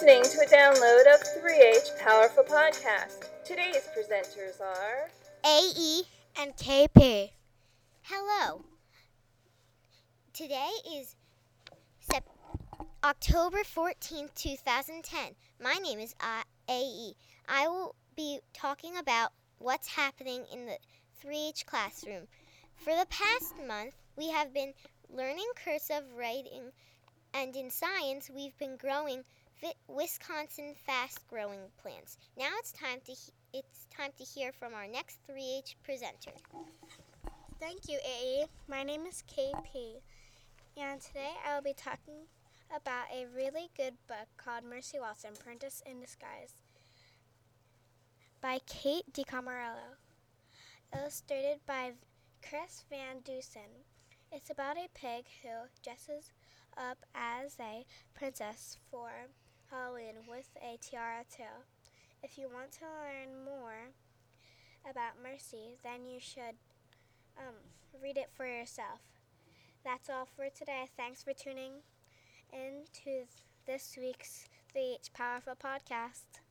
listening to a download of 3H Powerful Podcast. Today's presenters are AE and KP. Hello. Today is October 14th, 2010. My name is AE. I will be talking about what's happening in the 3H classroom. For the past month, we have been learning cursive writing, and in science, we've been growing Wisconsin fast-growing plants. Now it's time to hear from our next 3H presenter. Thank you, AE. My name is KP, and today I will be talking about a really good book called Mercy Watson, Princess in Disguise by Kate DiCamarello, illustrated by Chris Van Dusen. It's about a pig who dresses up as a princess for Halloween with a tiara too. If you want to learn more about Mercy, then you should read it for yourself. That's all for today. Thanks for tuning in to this week's 3H Powerful Podcast.